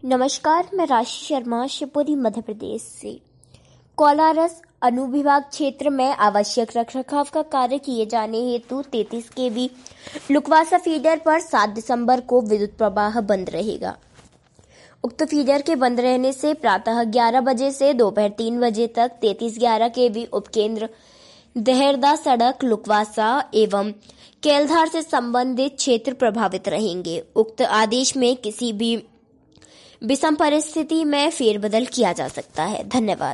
नमस्कार, मैं राशि शर्मा शिवपुरी मध्य प्रदेश से। कोलारस अनुविभाग क्षेत्र में आवश्यक रखरखाव का कार्य किए जाने हेतु 33 kV लुकवासा फीडर पर 7 दिसंबर को विद्युत प्रवाह बंद रहेगा। उक्त फीडर के बंद रहने से प्रातः 11 बजे से दोपहर 3 बजे तक 3311 kV उपकेंद्र देहरदा सड़क लुकवासा एवं केलधार से संबंधित क्षेत्र प्रभावित रहेंगे। उक्त आदेश में किसी भी विषम परिस्थिति में फेरबदल किया जा सकता है। धन्यवाद।